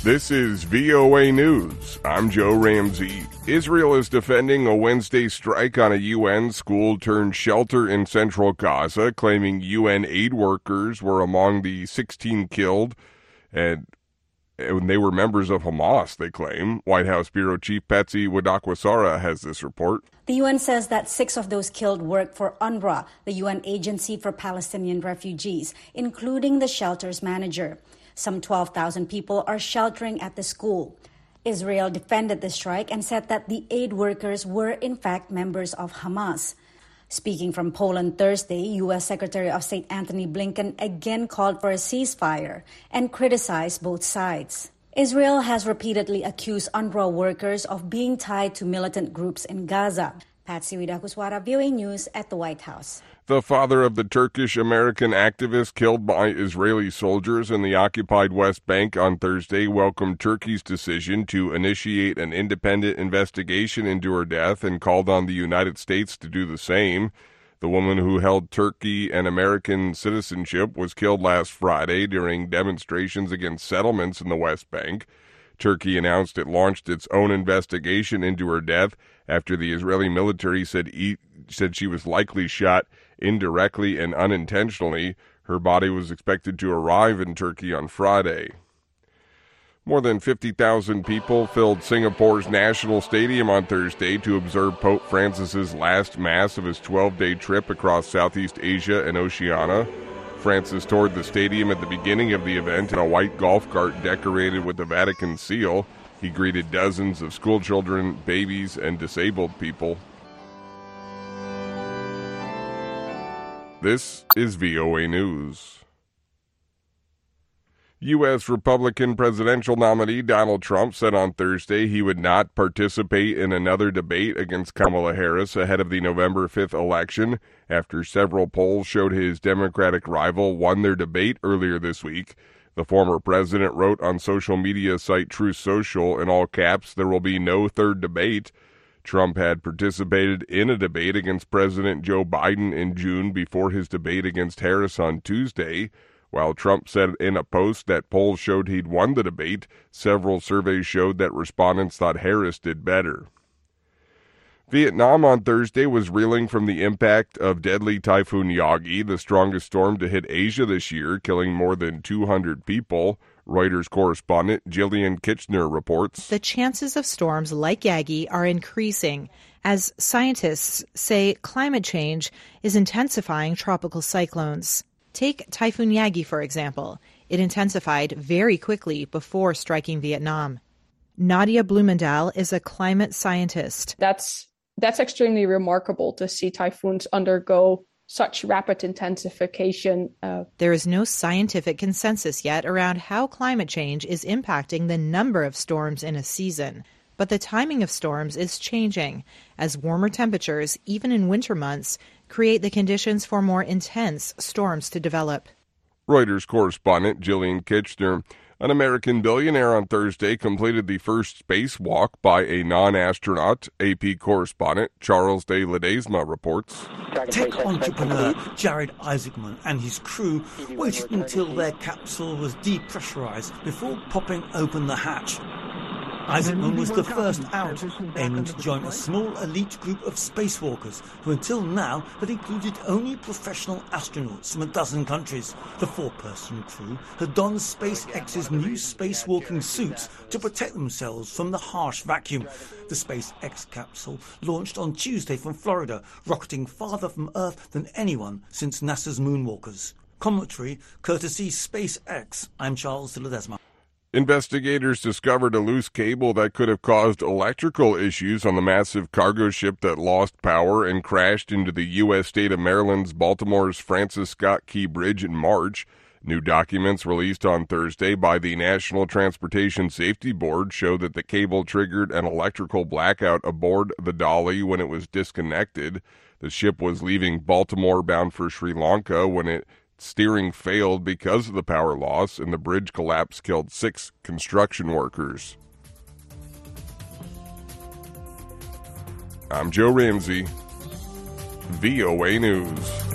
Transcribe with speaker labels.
Speaker 1: This is VOA News. I'm Joe Ramsey. Israel is defending a Wednesday strike on a UN school-turned-shelter in central Gaza, claiming UN aid workers were among the 16 killed, and they were members of Hamas, they claim. White House Bureau Chief Patsy Widakwasara has this report.
Speaker 2: The UN says that 6 of those killed work for UNRWA, the UN Agency for Palestinian Refugees, including the shelter's manager. Some 12,000 people are sheltering at the school. Israel defended the strike and said that the aid workers were in fact members of Hamas. Speaking from Poland Thursday, U.S. Secretary of State Antony Blinken again called for a ceasefire and criticized both sides. Israel has repeatedly accused UNRWA workers of being tied to militant groups in Gaza. Patsy Widakuswara, VOA News at the White House.
Speaker 1: The father of the Turkish-American activist killed by Israeli soldiers in the occupied West Bank on Thursday welcomed Turkey's decision to initiate an independent investigation into her death and called on the United States to do the same. The woman who held Turkey and American citizenship was killed last Friday during demonstrations against settlements in the West Bank. Turkey announced it launched its own investigation into her death after the Israeli military said she was likely shot indirectly and unintentionally. Her body was expected to arrive in Turkey on Friday. More than 50,000 people filled Singapore's National Stadium on Thursday to observe Pope Francis's last Mass of his 12-day trip across Southeast Asia and Oceania. Francis toured the stadium at the beginning of the event in a white golf cart decorated with the Vatican seal. He greeted dozens of schoolchildren, babies, and disabled people. This is VOA News. U.S. Republican presidential nominee Donald Trump said on Thursday he would not participate in another debate against Kamala Harris ahead of the November 5th election after several polls showed his Democratic rival won their debate earlier this week. The former president wrote on social media site Truth Social in all caps, "There will be no third debate." Trump had participated in a debate against President Joe Biden in June before his debate against Harris on Tuesday. While Trump said in a post that polls showed he'd won the debate, several surveys showed that respondents thought Harris did better. Vietnam on Thursday was reeling from the impact of deadly Typhoon Yagi, the strongest storm to hit Asia this year, killing more than 200 people. Reuters correspondent Jillian Kitchener reports.
Speaker 3: The chances of storms like Yagi are increasing as scientists say climate change is intensifying tropical cyclones. Take Typhoon Yagi, for example. It intensified very quickly before striking Vietnam. Nadia Blumendahl is a climate scientist.
Speaker 4: That's extremely remarkable to see typhoons undergo such rapid intensification.
Speaker 3: There is no scientific consensus yet around how climate change is impacting the number of storms in a season. But the timing of storms is changing as warmer temperatures, even in winter months, create the conditions for more intense storms to develop.
Speaker 1: Reuters correspondent Jillian Kitchener. An American billionaire on Thursday completed the first spacewalk by a non-astronaut. AP correspondent Charles de Ledesma reports.
Speaker 5: Tech entrepreneur Jared Isaacman and his crew waited until their capsule was depressurized before popping open the hatch. Isaacman was the first out, aiming to join a small elite group of spacewalkers who until now had included only professional astronauts from a dozen countries. The 4-person crew had donned SpaceX's new spacewalking suits to protect themselves from the harsh vacuum. The SpaceX capsule launched on Tuesday from Florida, rocketing farther from Earth than anyone since NASA's moonwalkers. Commentary courtesy SpaceX. I'm Charles de Ledesma.
Speaker 1: Investigators discovered a loose cable that could have caused electrical issues on the massive cargo ship that lost power and crashed into the U.S. state of Maryland's Baltimore's Francis Scott Key Bridge in March. New documents released on Thursday by the National Transportation Safety Board show that the cable triggered an electrical blackout aboard the Dolly when it was disconnected. The ship was leaving Baltimore bound for Sri Lanka when its steering failed because of the power loss, and the bridge collapse killed 6 construction workers. I'm Joe Ramsey, VOA News.